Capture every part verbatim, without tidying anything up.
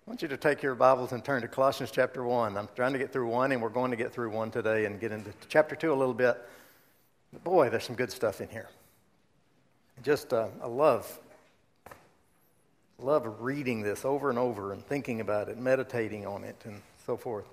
I want you to take your Bibles and turn to Colossians chapter one. I'm trying to get through one, and we're going to get through one today and get into chapter two a little bit. But boy, there's some good stuff in here. Just, uh, I love, love reading this over and over and thinking about it, meditating on it, and so forth.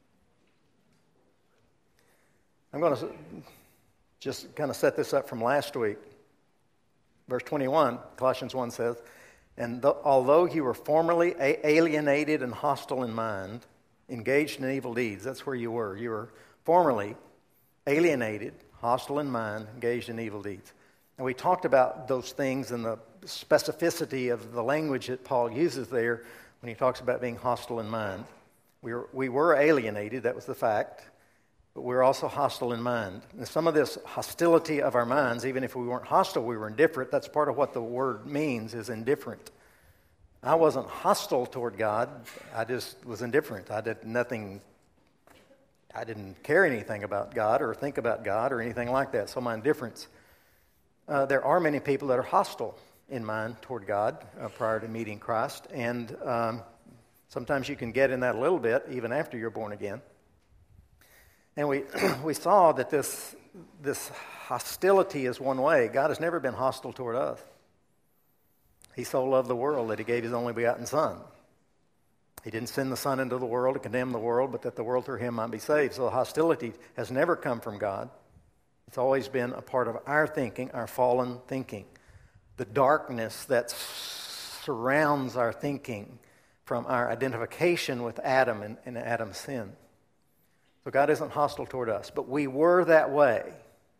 I'm going to just kind of set this up from last week. Verse twenty-one, Colossians one says, And th- although you were formerly a- alienated and hostile in mind, engaged in evil deeds, that's where you were. You were formerly alienated, hostile in mind, engaged in evil deeds. And we talked about those things and the specificity of the language that Paul uses there when he talks about being hostile in mind. We were, we were alienated, that was the fact, but we were also hostile in mind. And some of this hostility of our minds, even if we weren't hostile, we were indifferent. That's part of what the word means, is indifferent. I wasn't hostile toward God. I just was indifferent. I did nothing, I didn't care anything about God or think about God or anything like that. So my indifference. Uh, there are many people that are hostile in mind toward God uh, prior to meeting Christ. And um, sometimes you can get in that a little bit even after you're born again. And we we saw that this this hostility is one way. God has never been hostile toward us. He so loved the world that he gave his only begotten Son. He didn't send the Son into the world to condemn the world, but that the world through him might be saved. So hostility has never come from God. It's always been a part of our thinking, our fallen thinking. The darkness that surrounds our thinking from our identification with Adam and, and Adam's sin. So God isn't hostile toward us, but we were that way.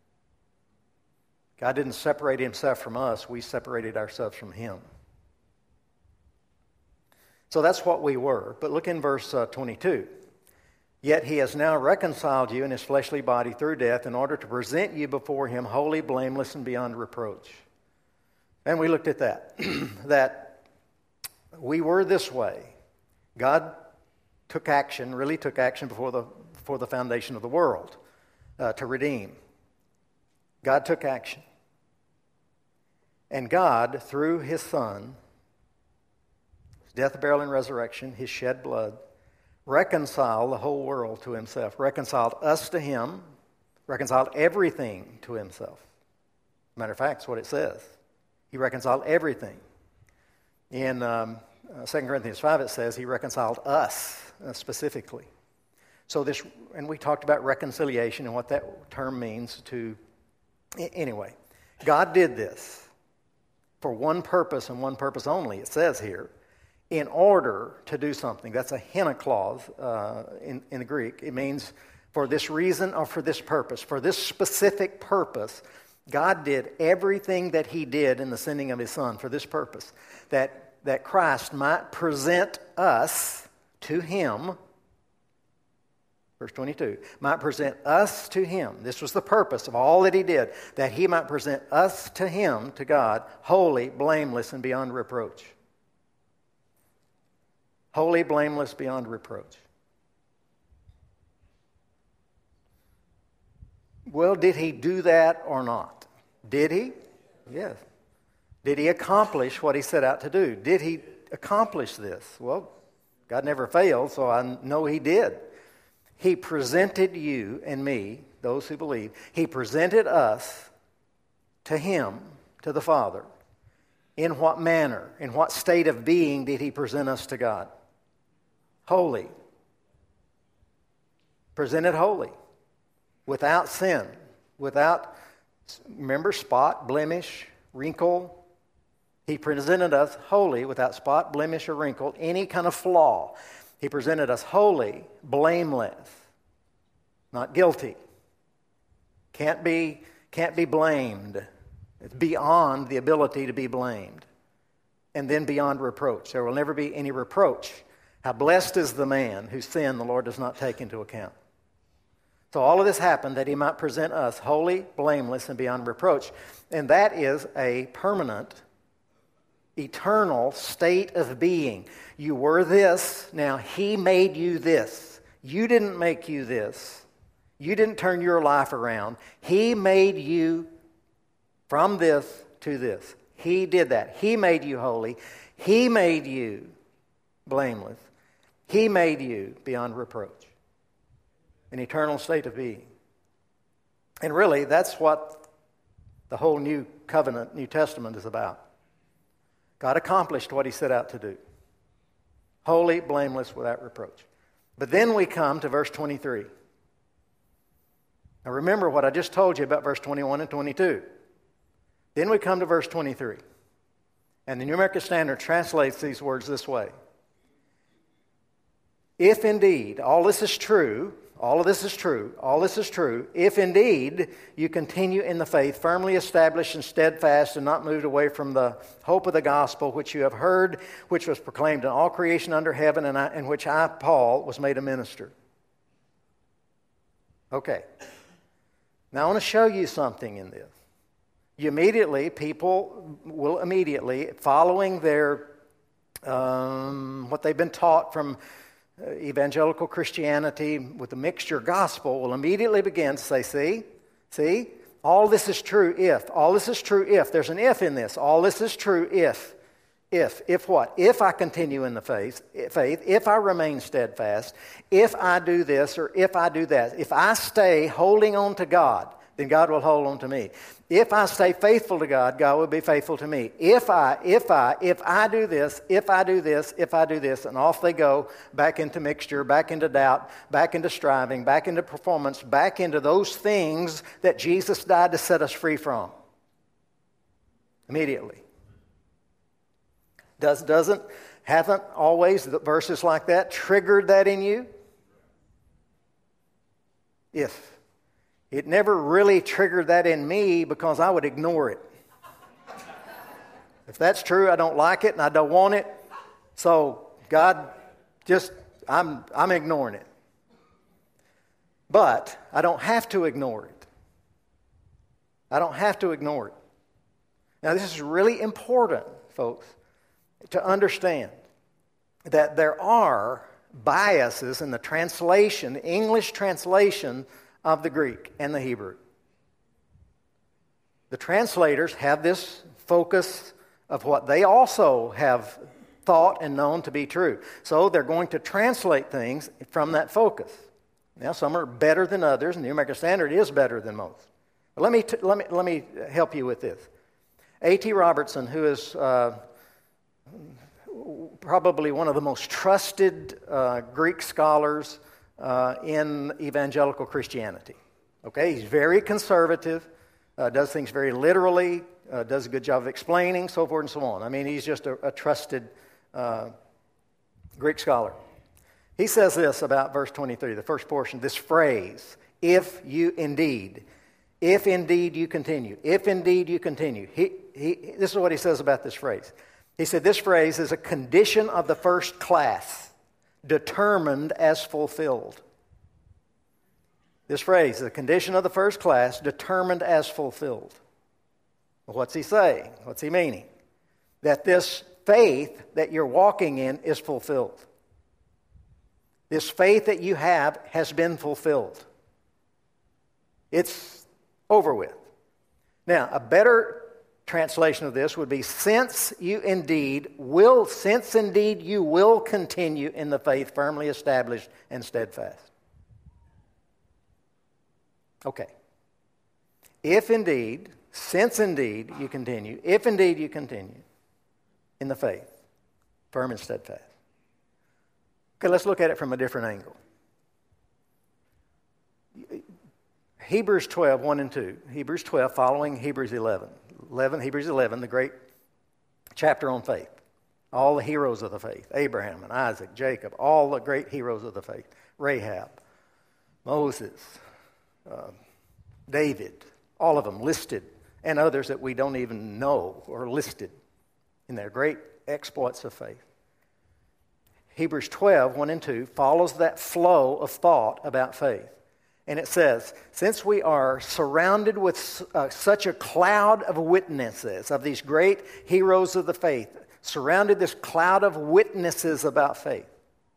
God didn't separate himself from us. We separated ourselves from him. So that's what we were. But look in verse uh, twenty-two. Yet he has now reconciled you in his fleshly body through death in order to present you before him holy, blameless, and beyond reproach. And we looked at that. That we were this way. God took action, really took action before the, before the foundation of the world uh, to redeem. God took action. And God, through his Son, his death, burial, and resurrection, his shed blood, reconciled the whole world to himself, reconciled us to him, reconciled everything to himself. Matter of fact, that's what it says. He reconciled everything. In um, uh, Second Corinthians five, it says he reconciled us uh, specifically. So this, and we talked about reconciliation and what that term means to, anyway. God did this for one purpose and one purpose only, it says here. In order to do something. That's a hina clause uh, in, in the Greek. It means for this reason or for this purpose. For this specific purpose, God did everything that he did in the sending of his Son for this purpose. That, that Christ might present us to him. Verse twenty-two. Might present us to him. This was the purpose of all that he did. That he might present us to him, to God, holy, blameless, and beyond reproach. Holy, blameless, beyond reproach. Well, did he do that or not? Did he? Yes. Did he accomplish what he set out to do? Did he accomplish this? Well, God never failed, so I know he did. He presented you and me, those who believe, he presented us to him, to the Father. In what manner, in what state of being did he present us to God? Holy. Presented holy. Without sin. Without, remember, spot, blemish, wrinkle. He presented us holy, without spot, blemish, or wrinkle, any kind of flaw. He presented us holy, blameless, not guilty. Can't be, can't be blamed. It's beyond the ability to be blamed. And then beyond reproach. There will never be any reproach. How blessed is the man whose sin the Lord does not take into account. So all of this happened that he might present us holy, blameless, and beyond reproach. And that is a permanent, eternal state of being. You were this, now he made you this. You didn't make you this. You didn't turn your life around. He made you from this to this. He did that. He made you holy. He made you blameless. He made you beyond reproach, an eternal state of being. And really, that's what the whole New Covenant, New Testament is about. God accomplished what he set out to do. Holy, blameless, without reproach. But then we come to verse twenty-three. Now remember what I just told you about verse twenty-one and twenty-two. Then we come to verse twenty-three. And the New American Standard translates these words this way. If indeed all this is true, all of this is true, all this is true, if indeed you continue in the faith, firmly established and steadfast and not moved away from the hope of the gospel which you have heard, which was proclaimed in all creation under heaven, and I, in which I, Paul, was made a minister. Okay. Now I want to show you something in this. You immediately, people will immediately, following their, um, what they've been taught from uh, evangelical Christianity with the mixture gospel, will immediately begin to say, see, see, all this is true if, all this is true if, there's an if in this, all this is true if, if, if what? If I continue in the faith, faith, if I remain steadfast, if I do this or if I do that, if I stay holding on to God, then God will hold on to me. If I stay faithful to God, God will be faithful to me. If I, if I, if I do this, if I do this, if I do this, and off they go, back into mixture, back into doubt, back into striving, back into performance, back into those things that Jesus died to set us free from. Immediately. Does, doesn't, haven't always the verses like that triggered that in you? If. It never really triggered that in me because I would ignore it. If that's true, I don't like it and I don't want it. So God, just, I'm, I'm ignoring it. But I don't have to ignore it. I don't have to ignore it. Now this is really important, folks, to understand that there are biases in the translation, English translation of the Greek and the Hebrew. The translators have this focus of what they also have thought and known to be true. So they're going to translate things from that focus. Now, some are better than others, and the New American Standard is better than most. But let me, t- let me, let me help you with this. A T Robertson, who is uh, probably one of the most trusted uh, Greek scholars Uh, in evangelical Christianity. Okay, he's very conservative, uh, does things very literally, uh, does a good job of explaining, so forth and so on. I mean, he's just a, a trusted uh, Greek scholar. He says this about verse twenty-three, the first portion, this phrase, if you indeed, if indeed you continue, if indeed you continue. He, he, this is what he says about this phrase. He said this phrase is a condition of the first class, determined as fulfilled. This phrase, the condition of the first class, determined as fulfilled. Well, what's he saying? What's he meaning? That this faith that you're walking in is fulfilled. This faith that you have has been fulfilled. It's over with. Now, a better translation of this would be, since you indeed will, since indeed you will continue in the faith firmly established and steadfast. Okay. If indeed, since indeed you continue, if indeed you continue in the faith, firm and steadfast. Okay, let's look at it from a different angle. Hebrews twelve, one and two. Hebrews twelve following Hebrews eleven. eleven, Hebrews eleven, the great chapter on faith. All the heroes of the faith. Abraham and Isaac, Jacob, all the great heroes of the faith. Rahab, Moses, uh, David, all of them listed, and others that we don't even know are listed in their great exploits of faith. Hebrews twelve, one and two follows that flow of thought about faith. And it says, since we are surrounded with uh, such a cloud of witnesses, of these great heroes of the faith, surrounded this cloud of witnesses about faith,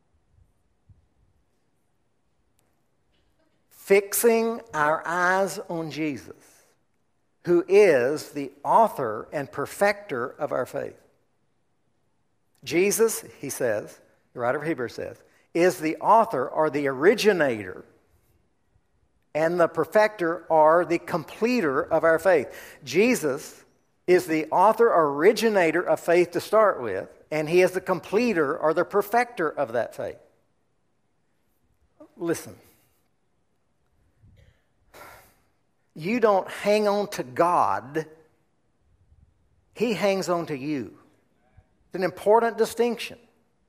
fixing our eyes on Jesus, who is the author and perfecter of our faith. Jesus, he says, the writer of Hebrews says, is the author or the originator and the perfecter or the completer of our faith. Jesus is the author or originator of faith to start with, and he is the completer or the perfecter of that faith. Listen. You don't hang on to God. He hangs on to you. It's an important distinction.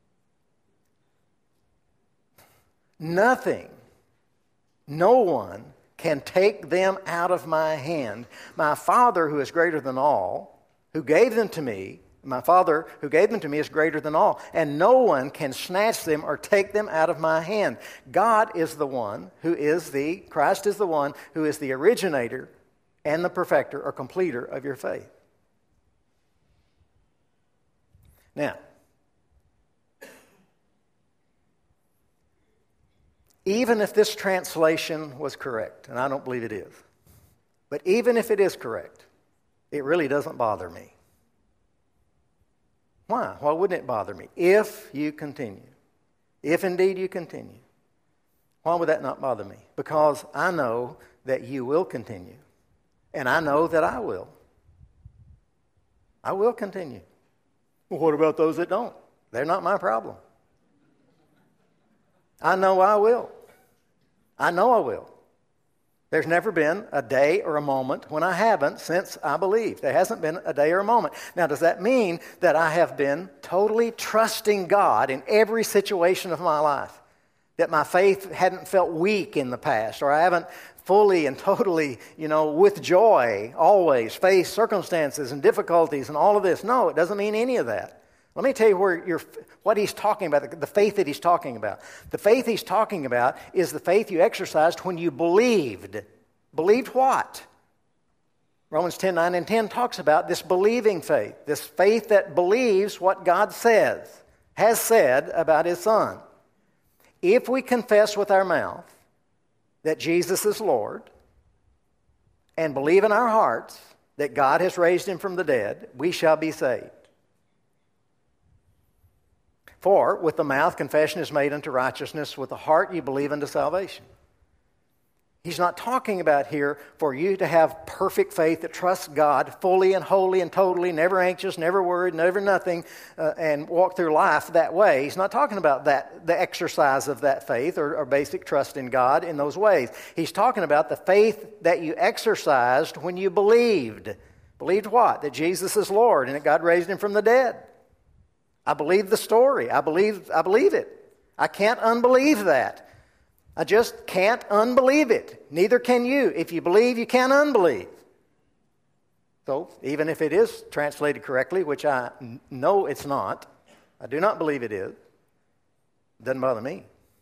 Nothing, no one can take them out of my hand. My Father, who is greater than all, who gave them to me, my Father who gave them to me is greater than all, and no one can snatch them or take them out of my hand. God is the one who is the, Christ is the one who is the originator and the perfecter or completer of your faith. Now, even if this translation was correct, and I don't believe it is, but even if it is correct, it really doesn't bother me. Why? Why wouldn't it bother me? If you continue, if indeed you continue, why would that not bother me? Because I know that you will continue, and I know that I will. I will continue. Well, what about those that don't? They're not my problem. I know I will. I know I will. There's never been a day or a moment when I haven't since I believed. There hasn't been a day or a moment. Now, does that mean that I have been totally trusting God in every situation of my life? That my faith hadn't felt weak in the past, or I haven't fully and totally, you know, with joy always faced circumstances and difficulties and all of this? No, it doesn't mean any of that. Let me tell you where you're, what he's talking about, the, the faith that he's talking about. The faith he's talking about is the faith you exercised when you believed. Believed what? Romans ten, nine, and ten talks about this believing faith, this faith that believes what God says, has said about his Son. If we confess with our mouth that Jesus is Lord and believe in our hearts that God has raised him from the dead, we shall be saved. For with the mouth confession is made unto righteousness, with the heart you believe unto salvation. He's not talking about here for you to have perfect faith that trusts God fully and wholly and totally, never anxious, never worried, never nothing, uh, and walk through life that way. He's not talking about that, the exercise of that faith or, or basic trust in God in those ways. He's talking about the faith that you exercised when you believed. Believed what? That Jesus is Lord and that God raised him from the dead. I believe the story. I believe, I believe it. I can't unbelieve that. I just can't unbelieve it. Neither can you. If you believe, you can't unbelieve. So, even if it is translated correctly, which I know it's not, I do not believe it is, it doesn't bother me.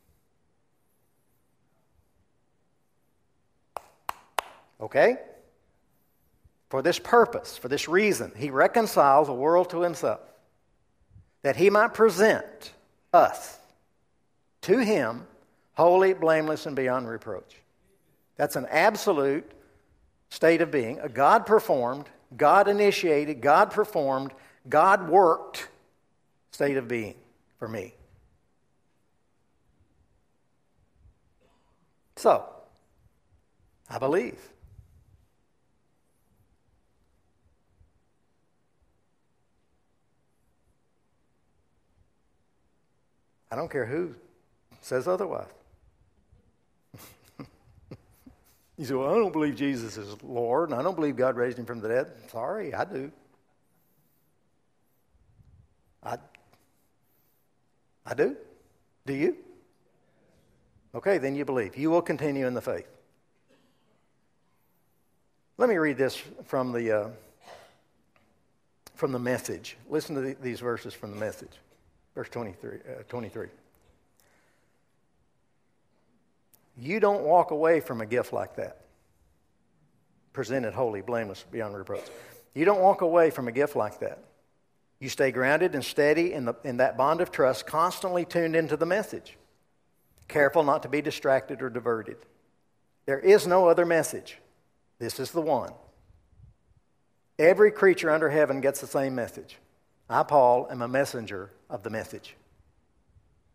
Okay? For this purpose, for this reason, he reconciles the world to himself, that he might present us to him holy, blameless, and beyond reproach. That's an absolute state of being, a God-performed, God-initiated, God-performed, God-worked state of being for me. So, I believe. I don't care who says otherwise. You say, well, I don't believe Jesus is Lord, and I don't believe God raised him from the dead. Sorry, I do. I, I do. Do you? Okay, then you believe. You will continue in the faith. Let me read this from the uh, from the Message. Listen to the, these verses from the Message. Verse twenty-three, uh, twenty-three. You don't walk away from a gift like that, presented holy, blameless, beyond reproach. You don't walk away from a gift like that. You stay grounded and steady in, the, in that bond of trust, constantly tuned into the message. Careful not to be distracted or diverted. There is no other message. This is the one. Every creature under heaven gets the same message. I, Paul, am a messenger of the message.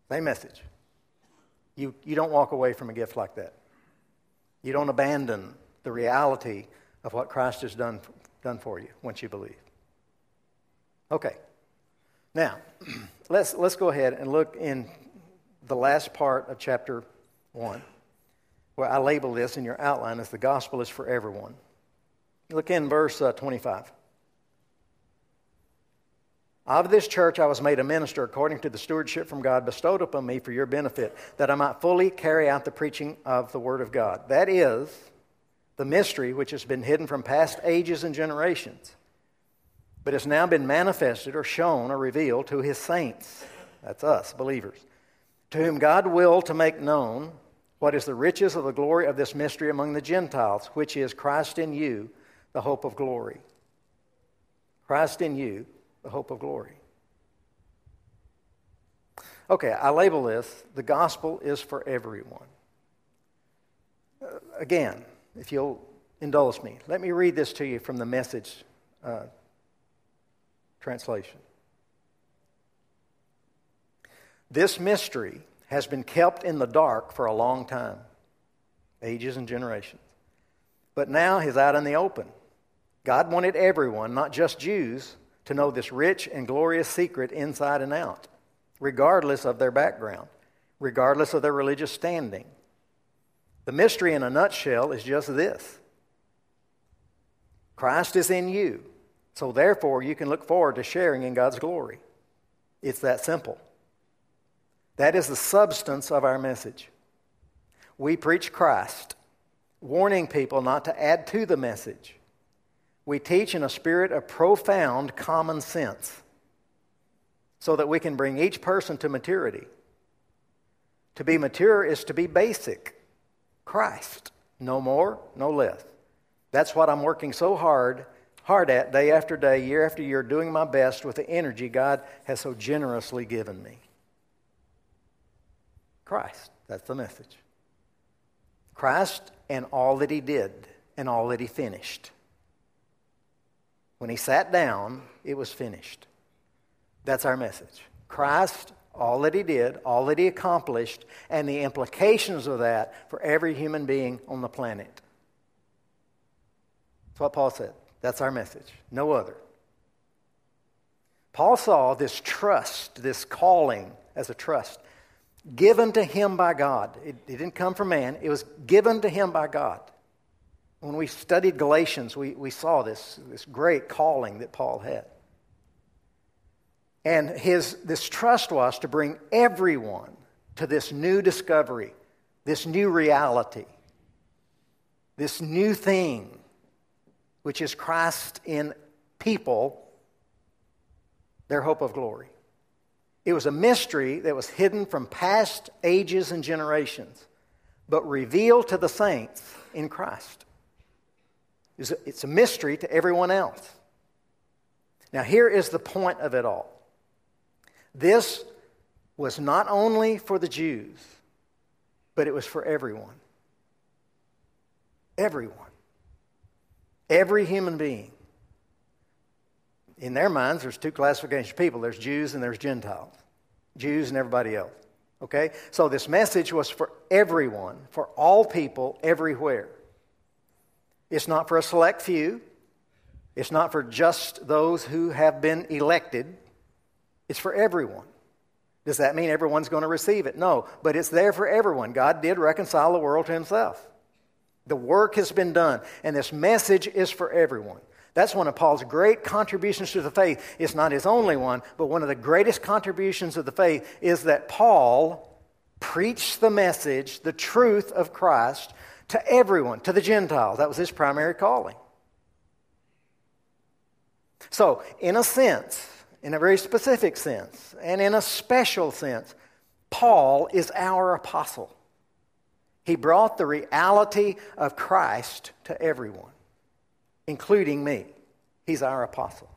Same message. You, you don't walk away from a gift like that. You don't abandon the reality of what Christ has done, done for you once you believe. Okay. Now, let's, let's go ahead and look in the last part of chapter one, where I label this in your outline as the gospel is for everyone. Look in verse uh, twenty-five. Of this church I was made a minister according to the stewardship from God bestowed upon me for your benefit, that I might fully carry out the preaching of the word of God. That is the mystery which has been hidden from past ages and generations, but has now been manifested or shown or revealed to his saints. That's us, believers. To whom God willed to make known what is the riches of the glory of this mystery among the Gentiles, which is Christ in you, the hope of glory. Christ in you, the hope of glory. Okay, I label this, the gospel is for everyone. Uh, again, if you'll indulge me, let me read this to you from the Message uh, translation. This mystery has been kept in the dark for a long time, ages and generations, but now is out in the open. God wanted everyone, not just Jews, to know this rich and glorious secret inside and out, regardless of their background, regardless of their religious standing. The mystery in a nutshell is just this. Christ is in you, so therefore you can look forward to sharing in God's glory. It's that simple. That is the substance of our message. We preach Christ, warning people not to add to the message. We teach in a spirit of profound common sense so that we can bring each person to maturity. To be mature is to be basic. Christ. No more, no less. That's what I'm working so hard, hard at day after day, year after year, doing my best with the energy God has so generously given me. Christ. That's the message. Christ and all that he did and all that he finished. When he sat down, it was finished. That's our message. Christ, all that he did, all that he accomplished, and the implications of that for every human being on the planet. That's what Paul said. That's our message. No other. Paul saw this trust, this calling as a trust, given to him by God. It, it didn't come from man. It was given to him by God. When we studied Galatians, we, we saw this, this great calling that Paul had. And his this trust was to bring everyone to this new discovery, this new reality, this new thing, which is Christ in people, their hope of glory. It was a mystery that was hidden from past ages and generations, but revealed to the saints in Christ. It's a mystery to everyone else. Now, here is the point of it all. This was not only for the Jews, but it was for everyone. Everyone. Every human being. In their minds, there's two classifications of people. There's Jews and there's Gentiles. Jews and everybody else. Okay? So this message was for everyone, for all people, everywhere. It's not for a select few. It's not for just those who have been elected. It's for everyone. Does that mean everyone's going to receive it? No, but it's there for everyone. God did reconcile the world to himself. The work has been done, and this message is for everyone. That's one of Paul's great contributions to the faith. It's not his only one, but one of the greatest contributions of the faith is that Paul preached the message, the truth of Christ, to everyone, to the Gentiles. That was his primary calling. So, in a sense, in a very specific sense, and in a special sense, Paul is our apostle. He brought the reality of Christ to everyone, including me. He's our apostle.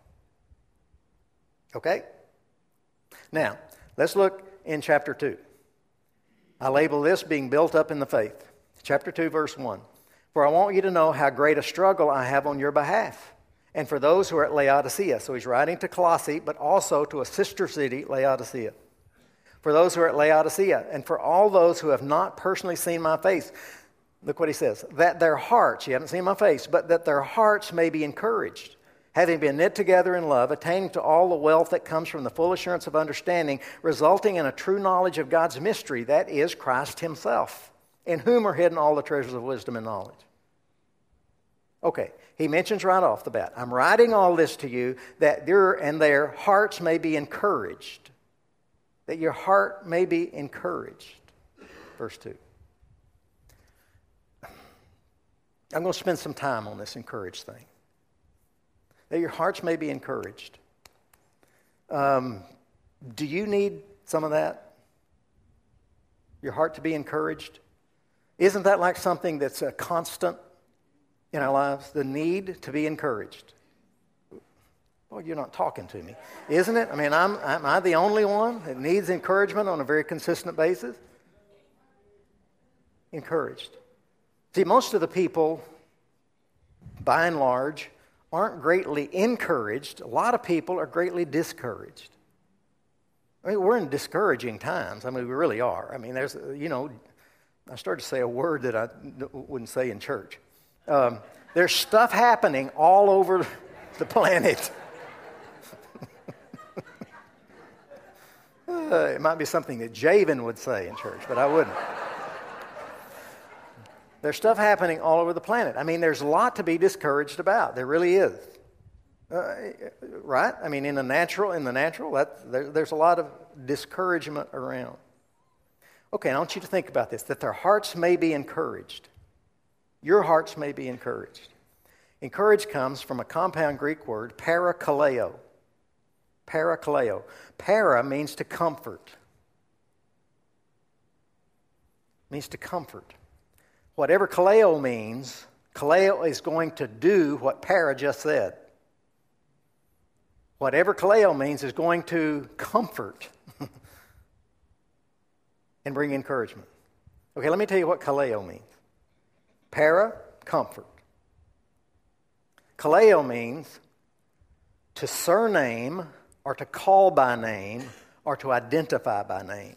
Okay? Now, let's look in chapter two. I label this being built up in the faith. Chapter two, verse one. For I want you to know how great a struggle I have on your behalf, and for those who are at Laodicea. So he's writing to Colossae, but also to a sister city, Laodicea. for those who are at Laodicea, and for all those who have not personally seen my face. Look what he says. That their hearts, you haven't seen my face, but that their hearts may be encouraged, having been knit together in love, attaining to all the wealth that comes from the full assurance of understanding, resulting in a true knowledge of God's mystery, that is Christ himself, in whom are hidden all the treasures of wisdom and knowledge. Okay, he mentions right off the bat, I'm writing all this to you that your and their hearts may be encouraged. That your heart may be encouraged. Verse two. I'm going to spend some time on this encouraged thing. That your hearts may be encouraged. Um, do you need some of that? Your heart to be encouraged? Isn't that like something that's a constant in our lives? The need to be encouraged. Well, you're not talking to me, isn't it? I mean, I'm, am I the only one that needs encouragement on a very consistent basis? Encouraged. See, most of the people, by and large, aren't greatly encouraged. A lot of people are greatly discouraged. I mean, we're in discouraging times. I mean, we really are. I mean, there's, you know, I started to say a word that I wouldn't say in church. Um, there's stuff happening all over the planet. uh, it might be something that Javen would say in church, but I wouldn't. There's stuff happening all over the planet. I mean, there's a lot to be discouraged about. There really is. Uh, right? I mean, in the natural, in the natural, that, there, there's a lot of discouragement around. Okay, I want you to think about this, that their hearts may be encouraged. Your hearts may be encouraged. Encourage comes from a compound Greek word, parakaleo. Parakaleo. Para means to comfort. Means to comfort. Whatever kaleo means, kaleo is going to do what para just said. Whatever kaleo means is going to comfort and bring encouragement. Okay, let me tell you what kaleo means. Para, comfort. Kaleo means to surname or to call by name or to identify by name.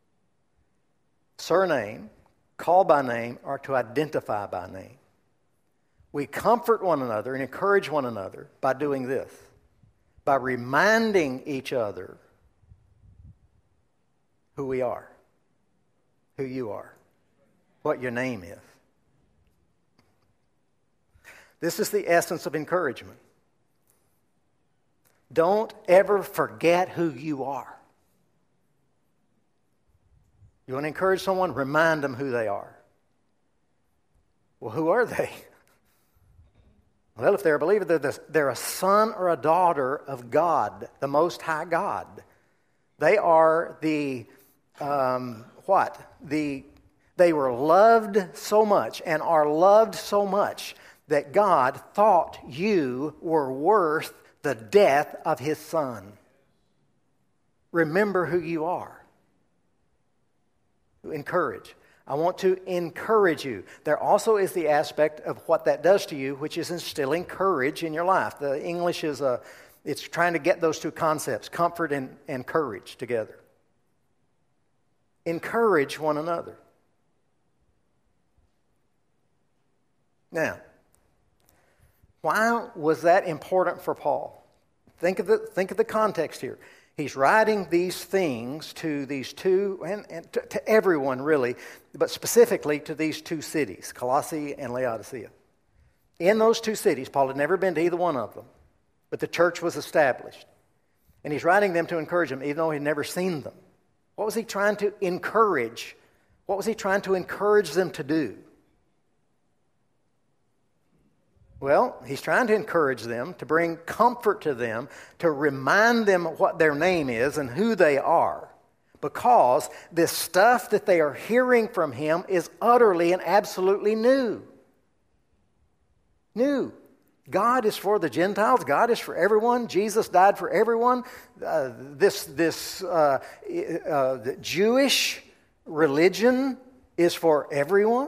Surname, call by name, or to identify by name. We comfort one another and encourage one another by doing this, by reminding each other who we are, who you are, what your name is. This is the essence of encouragement. Don't ever forget who you are. You want to encourage someone? Remind them who they are. Well, who are they? Well, if they're a believer, they're, the, they're a son or a daughter of God, the Most High God. They are the, um, what? The, they were loved so much and are loved so much that God thought you were worth the death of His Son. Remember who you are. Encourage. I want to encourage you. There also is the aspect of what that does to you, which is instilling courage in your life. The English is a, it's trying to get those two concepts, comfort and, and courage together. Encourage one another. Now, why was that important for Paul? Think of the, think of the context here. He's writing these things to these two, and, and to, to everyone really, but specifically to these two cities, Colossae and Laodicea. In those two cities, Paul had never been to either one of them, but the church was established. And he's writing them to encourage them, even though he'd never seen them. What was he trying to encourage? What was he trying to encourage them to do? Well, he's trying to encourage them, to bring comfort to them, to remind them what their name is and who they are. Because this stuff that they are hearing from him is utterly and absolutely new. New. God is for the Gentiles. God is for everyone. Jesus died for everyone. Uh, this this uh, uh, the Jewish religion is for everyone.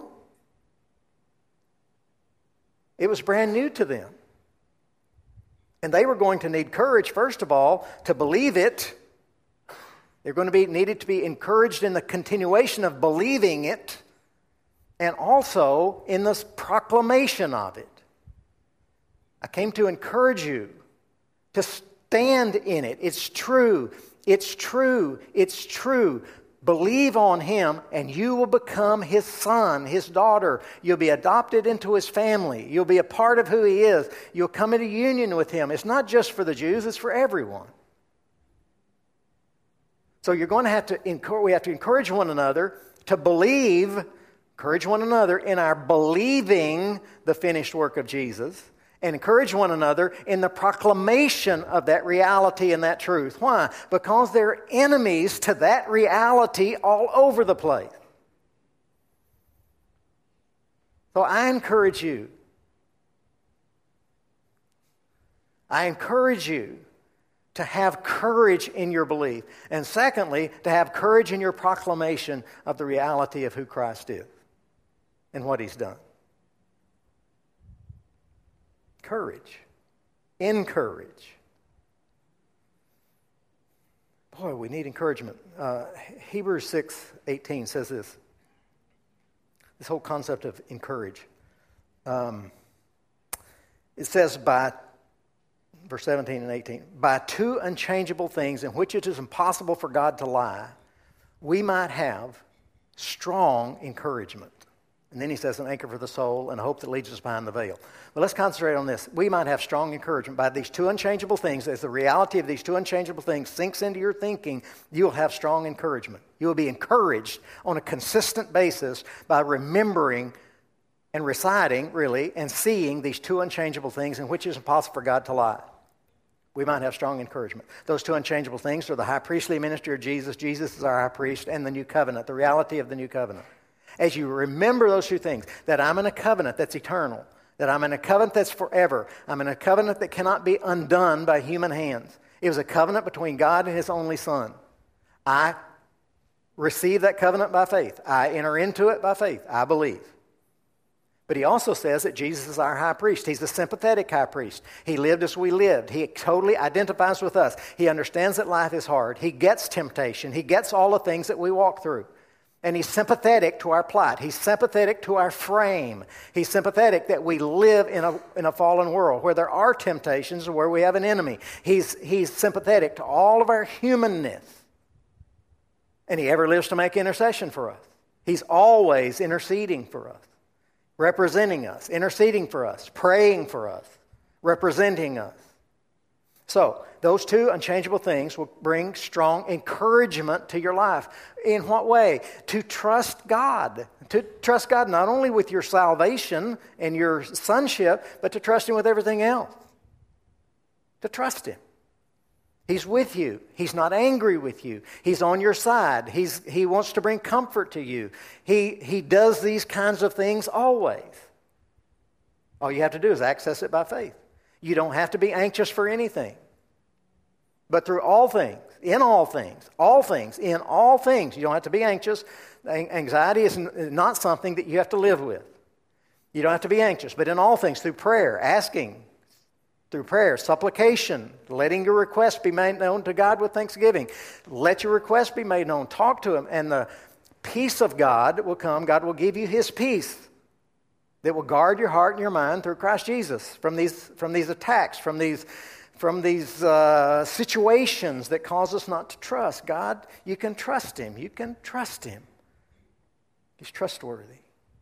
It was brand new to them. And they were going to need courage, first of all, to believe it They're going to be needed to be encouraged in the continuation of believing it and also in the proclamation of it. I came to encourage you to stand in it. It's true. It's true. It's true. Believe on Him and you will become His son, His daughter. You'll be adopted into His family. You'll be a part of who He is. You'll come into union with Him. It's not just for the Jews, it's for everyone. So you're going to have to encourage, we have to encourage one another to believe, encourage one another in our believing the finished work of Jesus, and encourage one another in the proclamation of that reality and that truth. Why? Because there are enemies to that reality all over the place. So I encourage you. I encourage you to have courage in your belief. And secondly, to have courage in your proclamation of the reality of who Christ is and what He's done. Courage. Encourage. Boy, we need encouragement. Uh, Hebrews six eighteen says this. This whole concept of encourage. Um, it says by verse seventeen and eighteen, by two unchangeable things in which it is impossible for God to lie, we might have strong encouragement. And then he says an anchor for the soul and a hope that leads us behind the veil. But let's concentrate on this. We might have strong encouragement. By these two unchangeable things, as the reality of these two unchangeable things sinks into your thinking, you'll have strong encouragement. You will be encouraged on a consistent basis by remembering and reciting, really, and seeing these two unchangeable things in which it is impossible for God to lie. We might have strong encouragement. Those two unchangeable things are the high priestly ministry of Jesus. Jesus is our high priest, and the new covenant, the reality of the new covenant. As you remember those two things, that I'm in a covenant that's eternal, that I'm in a covenant that's forever, I'm in a covenant that cannot be undone by human hands. It was a covenant between God and His only Son. I receive that covenant by faith. I enter into it by faith. I believe. But he also says that Jesus is our high priest. He's a sympathetic high priest. He lived as we lived. He totally identifies with us. He understands that life is hard. He gets temptation. He gets all the things that we walk through. And He's sympathetic to our plight. He's sympathetic to our frame. He's sympathetic that we live in a, in a fallen world where there are temptations and where we have an enemy. He's, he's sympathetic to all of our humanness. And He ever lives to make intercession for us. He's always interceding for us, representing us, interceding for us, praying for us, representing us. So, those two unchangeable things will bring strong encouragement to your life. In what way? To trust God. To trust God not only with your salvation and your sonship, but to trust Him with everything else. To trust Him. He's with you. He's not angry with you. He's on your side. He's, he wants to bring comfort to you. He, he does these kinds of things always. All you have to do is access it by faith. You don't have to be anxious for anything. But through all things, in all things, all things, in all things, you don't have to be anxious. Anxiety is not something that you have to live with. You don't have to be anxious. But in all things, through prayer, asking, through prayer, supplication, letting your requests be made known to God with thanksgiving. Let your requests be made known. Talk to Him, and the peace of God will come. God will give you His peace that will guard your heart and your mind through Christ Jesus from these, from these attacks, from these From these uh, situations that cause us not to trust. God, you can trust Him. You can trust Him. He's trustworthy.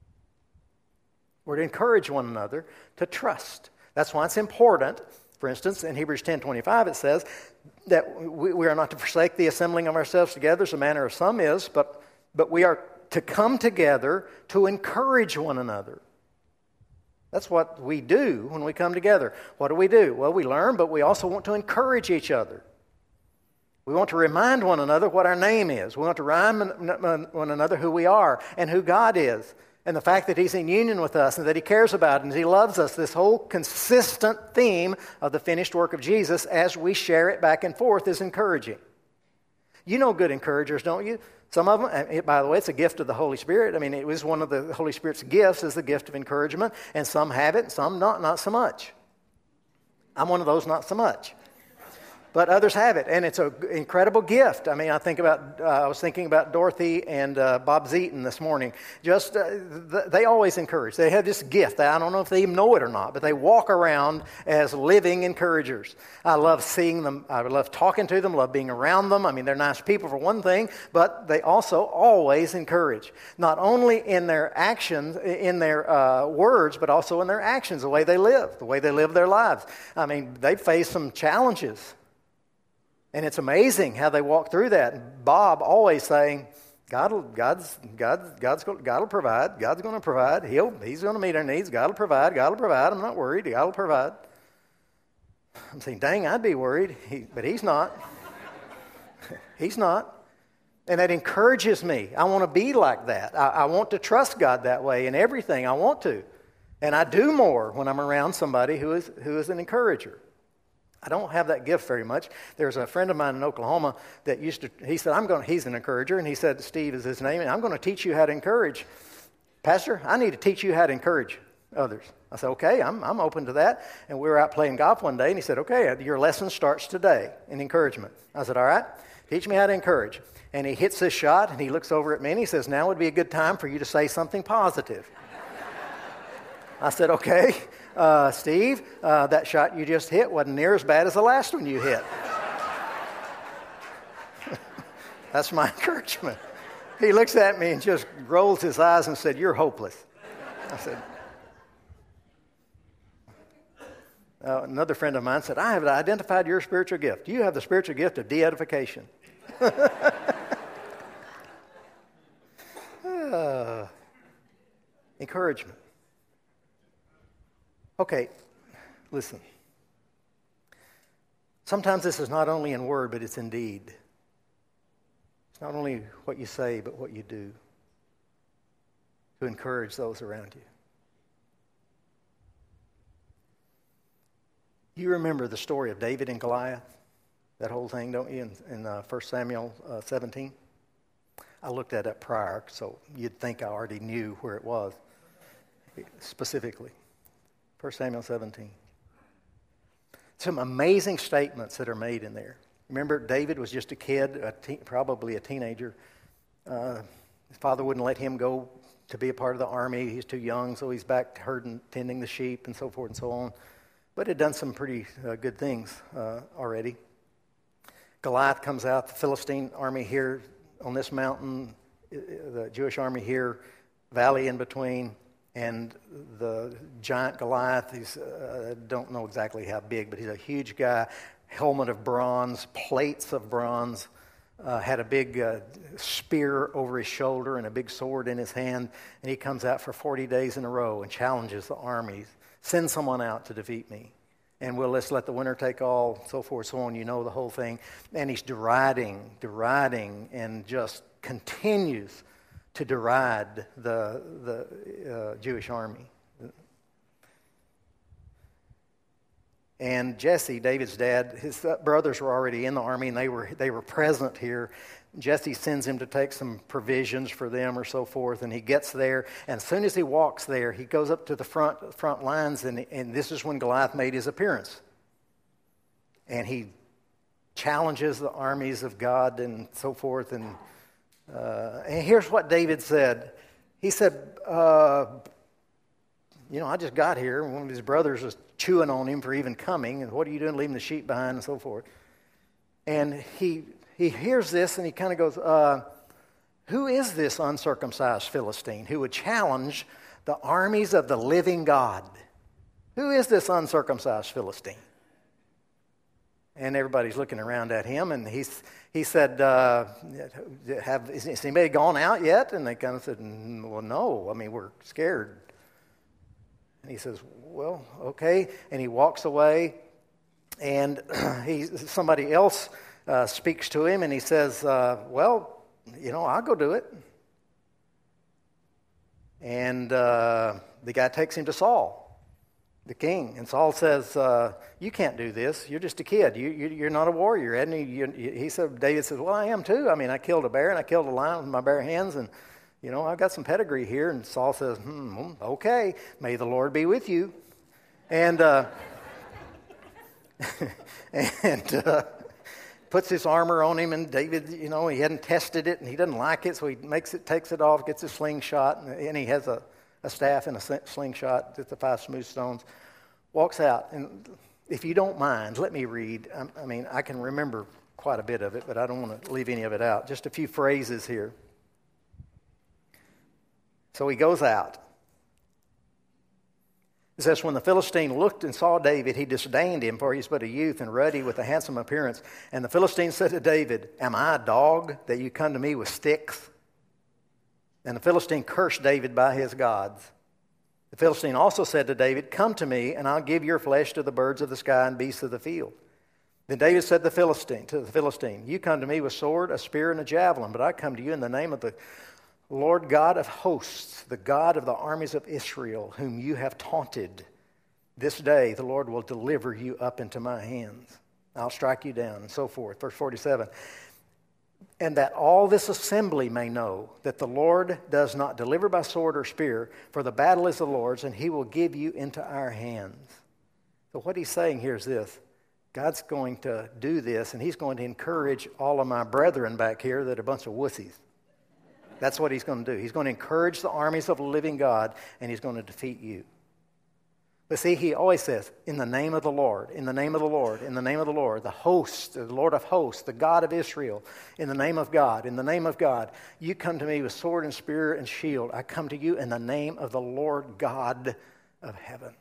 We're to encourage one another to trust. That's why it's important. For instance, in Hebrews ten twenty-five it says that we, we are not to forsake the assembling of ourselves together as the manner of some is, but, but we are to come together to encourage one another. That's what we do when we come together. What do we do? Well, we learn, but we also want to encourage each other. We want to remind one another what our name is. We want to remind one another who we are and who God is, and the fact that He's in union with us and that He cares about us and He loves us. This whole consistent theme of the finished work of Jesus as we share it back and forth is encouraging. You know good encouragers, don't you? Some of them, by the way, it's a gift of the Holy Spirit. I mean, it was one of the Holy Spirit's gifts is the gift of encouragement, and some have it, and some not, not so much. I'm one of those not so much. but others have it, and it's an incredible gift. I mean, I think about, uh, I was thinking about Dorothy and uh, Bob Zeaton this morning. Just, uh, th- they always encourage. They have this gift. I don't know if they even know it or not, but they walk around as living encouragers. I love seeing them. I love talking to them, love being around them. I mean, they're nice people for one thing, but they also always encourage. Not only in their actions, in their uh, words, but also in their actions, the way they live, the way they live their lives. I mean, they face some challenges. And it's amazing how they walk through that. And Bob always saying, God will, God's, God's, God's, God will provide. God's going to provide. He'll, he's going to meet our needs. God will provide. God will provide. I'm not worried. God will provide. I'm saying, dang, I'd be worried. He, but he's not. He's not. And that encourages me. I want to be like that. I, I want to trust God that way in everything. I want to. And I do more when I'm around somebody who is who is an encourager. I don't have that gift very much. There's a friend of mine in Oklahoma that used to, he said, I'm going, he's an encourager, and he said, Steve is his name, and I'm going to teach you how to encourage. Pastor, I need to teach you how to encourage others. I said, okay, I'm I'm open to that. And we were out playing golf one day, and he said, okay, your lesson starts today in encouragement. I said, all right, teach me how to encourage. And he hits his shot, and he looks over at me, and he says, now would be a good time for you to say something positive. I said, okay, uh, Steve, uh, that shot you just hit wasn't near as bad as the last one you hit. That's my encouragement. He looks at me and just rolls his eyes and said, you're hopeless. I said, uh, another friend of mine said, I have identified your spiritual gift. You have the spiritual gift of de-edification. uh, encouragement. Okay, listen. Sometimes this is not only in word, but it's in deed. It's not only what you say, but what you do to encourage those around you. You remember the story of David and Goliath? That whole thing, don't you, in, in uh, First Samuel uh, seventeen? I looked at it prior, so you'd think I already knew where it was specifically. First Samuel seventeen. Some amazing statements that are made in there. Remember, David was just a kid, a teen, probably a teenager. Uh, his father wouldn't let him go to be a part of the army. He's too young, so he's back herding, tending the sheep and so forth and so on. But had done some pretty uh, good things uh, already. Goliath comes out, the Philistine army here on this mountain, the Jewish army here, valley in between. And the giant Goliath, he's, uh, I don't know exactly how big, but he's a huge guy, helmet of bronze, plates of bronze, uh, had a big uh, spear over his shoulder and a big sword in his hand. And he comes out for forty days in a row and challenges the armies, send someone out to defeat me. And we'll just let the winner take all, so forth, so on. You know the whole thing. And he's deriding, deriding, and just continues to deride the the uh, Jewish army. And Jesse, David's dad, his brothers were already in the army, and they were they were present here. Jesse sends him to take some provisions for them or so forth, and he gets there. And as soon as he walks there, he goes up to the front front lines, and, and this is when Goliath made his appearance. And he challenges the armies of God and so forth, and Uh, and here's what David said. He said, uh, you know, I just got here, and one of his brothers was chewing on him for even coming, and what are you doing leaving the sheep behind and so forth. And he he hears this, and he kind of goes, uh, who is this uncircumcised Philistine who would challenge the armies of the living God? Who is this uncircumcised Philistine? And everybody's looking around at him, and he's, he said, uh, have, is anybody gone out yet? And they kind of said, well, no, I mean, we're scared. And he says, well, okay. And he walks away, and he somebody else uh, speaks to him, and he says, uh, well, you know, I'll go do it. And uh, the guy takes him to Saul, the king. And Saul says, uh, you can't do this. You're just a kid. You, you, you're not a warrior. And he, you, he said, David says, well, I am too. I mean, I killed a bear and I killed a lion with my bare hands. And, you know, I've got some pedigree here. And Saul says, hmm, okay, may the Lord be with you. And, uh, and uh, puts his armor on him, and David, you know, he hadn't tested it, and he doesn't like it, so he makes it, takes it off, gets his slingshot, and, and he has a, a staff and a slingshot, the five smooth stones, walks out. And if you don't mind, let me read. I, I mean, I can remember quite a bit of it, but I don't want to leave any of it out. Just a few phrases here. So he goes out. It says, when the Philistine looked and saw David, he disdained him, for he is but a youth and ruddy with a handsome appearance. And the Philistine said to David, am I a dog that you come to me with sticks? And the Philistine cursed David by his gods. The Philistine also said to David, come to me, and I'll give your flesh to the birds of the sky and beasts of the field. Then David said to the Philistine, to the Philistine, you come to me with sword, a spear, and a javelin, but I come to you in the name of the Lord God of hosts, the God of the armies of Israel, whom you have taunted. This day the Lord will deliver you up into my hands. I'll strike you down, and so forth. Verse forty-seven. And that all this assembly may know that the Lord does not deliver by sword or spear, for the battle is the Lord's, and he will give you into our hands. So what he's saying here is this. God's going to do this, and he's going to encourage all of my brethren back here that are a bunch of wussies. That's what he's going to do. He's going to encourage the armies of the living God, and he's going to defeat you. But see, he always says, in the name of the Lord, in the name of the Lord, in the name of the Lord, the host, the Lord of hosts, the God of Israel, in the name of God, in the name of God, you come to me with sword and spear and shield. I come to you in the name of the Lord God of heaven.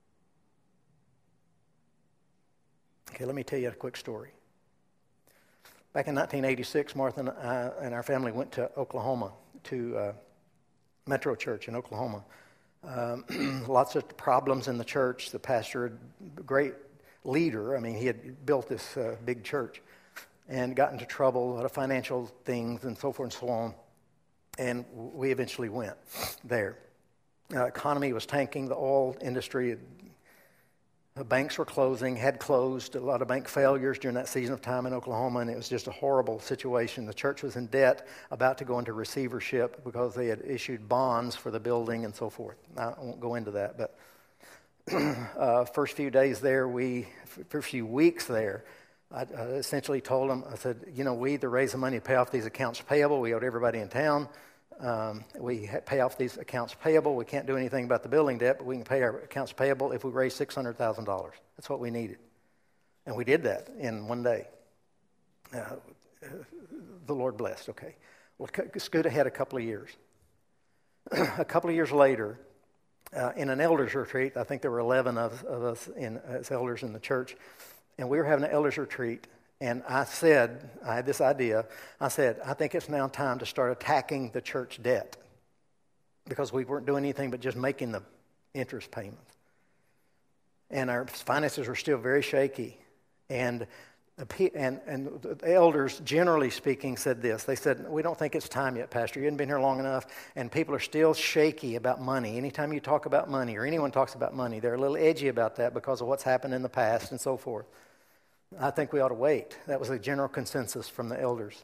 Okay, let me tell you a quick story. Back in nineteen eighty-six, Martha and I and our family went to Oklahoma, to uh, Metro Church in Oklahoma. Um, lots of problems in the church. The pastor, a great leader, I mean, he had built this uh, big church and got into trouble, a lot of financial things and so forth and so on. And we eventually went there. Uh, economy was tanking, the oil industry, the banks were closing, had closed, a lot of bank failures during that season of time in Oklahoma, and it was just a horrible situation. The church was in debt, about to go into receivership because they had issued bonds for the building and so forth. I won't go into that, but uh, first few days there, we, first few weeks there, I, I essentially told them, I said, you know, we either raise the money to pay off these accounts payable, we owed everybody in town, Um, we pay off these accounts payable. We can't do anything about the building debt, but we can pay our accounts payable if we raise six hundred thousand dollars. That's what we needed. And we did that in one day. Uh, the Lord blessed, okay. Well, scoot ahead a couple of years. A couple of years later, uh, in an elders retreat, I think there were eleven of, of us in, as elders in the church, and we were having an elders retreat. And I said, I had this idea, I said, I think it's now time to start attacking the church debt because we weren't doing anything but just making the interest payments. And our finances were still very shaky. And the, and, and the elders, generally speaking, said this. They said, we don't think it's time yet, Pastor. You haven't been here long enough, and people are still shaky about money. Anytime you talk about money or anyone talks about money, they're a little edgy about that because of what's happened in the past and so forth. I think we ought to wait. That was a general consensus from the elders.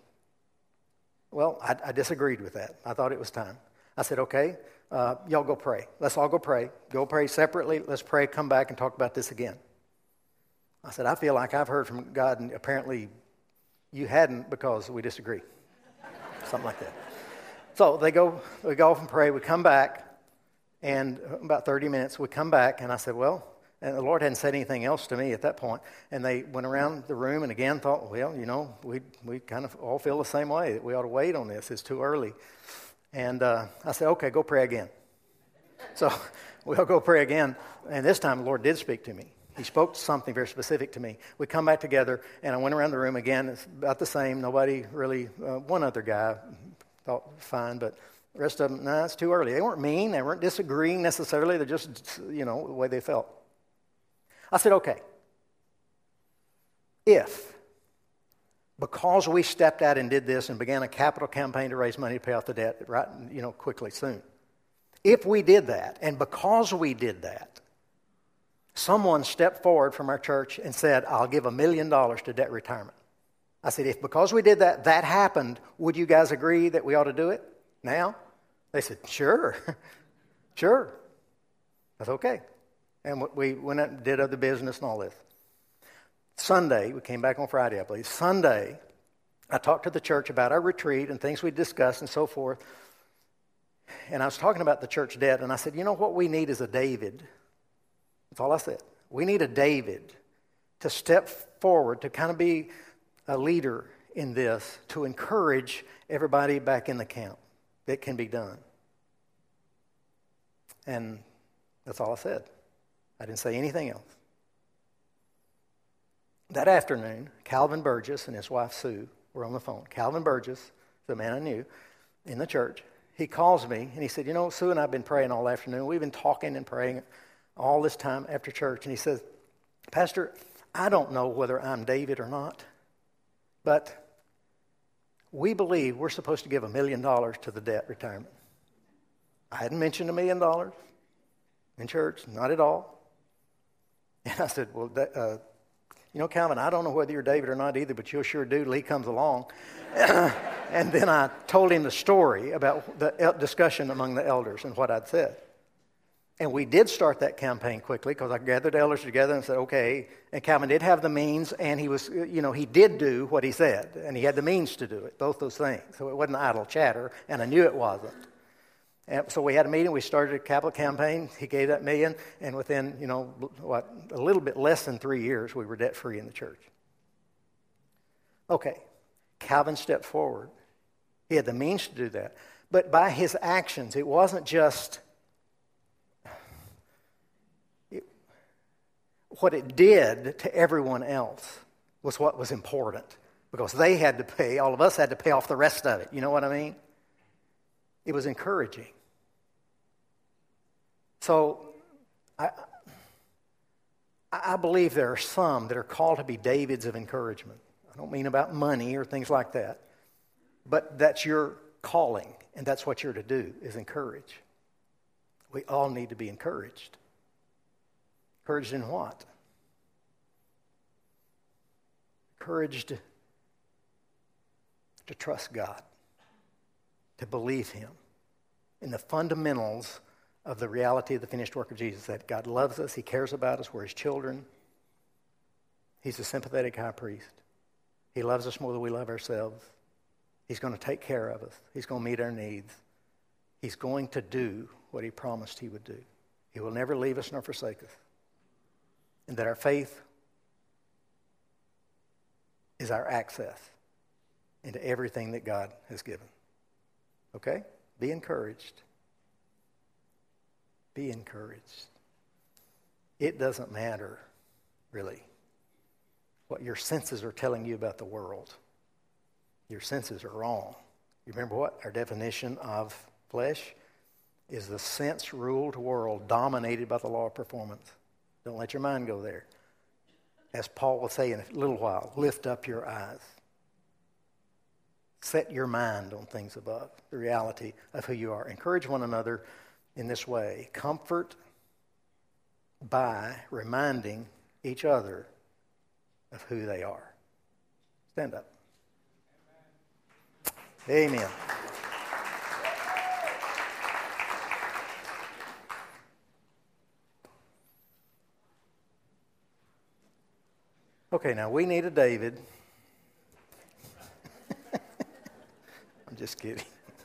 Well, I, I disagreed with that. I thought it was time. I said, okay, uh, y'all go pray. Let's all go pray. Go pray separately. Let's pray, come back and talk about this again. I said, I feel like I've heard from God, and apparently you hadn't because we disagree. Something like that. So they go, we go off and pray. We come back, and about thirty minutes, we come back, and I said, well, and the Lord hadn't said anything else to me at that point. And they went around the room and again thought, well, you know, we we kind of all feel the same way, that we ought to wait on this. It's too early. And uh, I said, okay, go pray again. So we'll go pray again. And this time the Lord did speak to me. He spoke something very specific to me. We come back together, and I went around the room again. It's about the same. Nobody really, uh, one other guy thought fine, but the rest of them, no, nah, it's too early. They weren't mean. They weren't disagreeing necessarily. They're just, you know, the way they felt. I said, okay, if, because we stepped out and did this and began a capital campaign to raise money to pay off the debt, right, you know, quickly, soon. If we did that, and because we did that, someone stepped forward from our church and said, I'll give a million dollars to debt retirement. I said, if because we did that, that happened, would you guys agree that we ought to do it now? They said, sure, sure. That's okay. And we went out and did other business and all this. Sunday, we came back on Friday, I believe. Sunday, I talked to the church about our retreat and things we discussed and so forth. And I was talking about the church debt, and I said, you know what we need is a David. That's all I said. We need a David to step forward, to kind of be a leader in this, to encourage everybody back in the camp. It can be done. And that's all I said. I didn't say anything else. That afternoon, Calvin Burgess and his wife Sue were on the phone. Calvin Burgess, the man I knew in the church, he calls me and he said, you know, Sue and I have been praying all afternoon. We've been talking and praying all this time after church. And he says, Pastor, I don't know whether I'm David or not, but we believe we're supposed to give a million dollars to the debt retirement. I hadn't mentioned a million dollars in church, not at all. And I said, well, that, uh, you know, Calvin, I don't know whether you're David or not either, but you'll sure do till he comes along. And then I told him the story about the discussion among the elders and what I'd said. And we did start that campaign quickly because I gathered the elders together and said, okay. And Calvin did have the means, and he was, you know, he did do what he said, and he had the means to do it, both those things. So it wasn't idle chatter, and I knew it wasn't. And so we had a meeting. We started a capital campaign. He gave that million, and within, you know, what, a little bit less than three years, we were debt-free in the church. Okay, Calvin stepped forward. He had the means to do that. But by his actions, it wasn't just it, what it did to everyone else was what was important, because they had to pay, all of us had to pay off the rest of it. You know what I mean? It was encouraging. So I, I believe there are some that are called to be Davids of encouragement. I don't mean about money or things like that, but that's your calling, and that's what you're to do, is encourage. We all need to be encouraged. Encouraged in what? Encouraged to trust God, to believe Him in the fundamentals of the reality of the finished work of Jesus, that God loves us, He cares about us, we're His children. He's a sympathetic high priest. He loves us more than we love ourselves. He's going to take care of us. He's going to meet our needs. He's going to do what He promised He would do. He will never leave us nor forsake us. And that our faith is our access into everything that God has given. Okay? Be encouraged. Be encouraged. It doesn't matter, really, what your senses are telling you about the world. Your senses are wrong. You remember what? Our definition of flesh is the sense-ruled world dominated by the law of performance. Don't let your mind go there. As Paul will say in a little while, lift up your eyes. Set your mind on things above, the reality of who you are. Encourage one another in this way. Comfort by reminding each other of who they are. Stand up. Amen. Okay, now we need a David. I'm just kidding.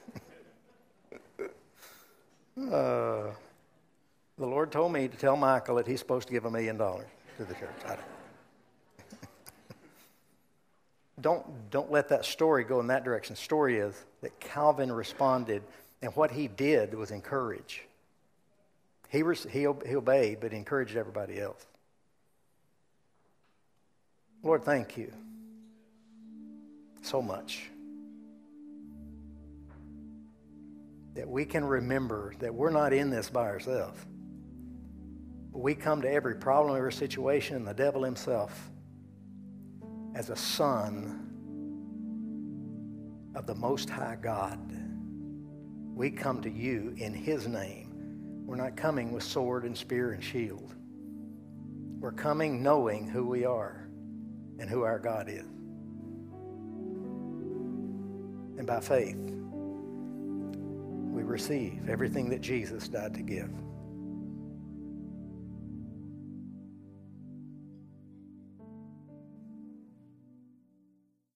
uh, the Lord told me to tell Michael that he's supposed to give a million dollars to the church. I don't. Don't, don't let that story go in that direction. The story is that Calvin responded, and what he did was encourage. He, res- he, he obeyed, but he encouraged everybody else. Lord, thank you so much that we can remember that we're not in this by ourselves. We come to every problem, every situation, and the devil himself as a son of the Most High God. We come to you in His name. We're not coming with sword and spear and shield. We're coming knowing who we are and who our God is. And by faith, we receive everything that Jesus died to give.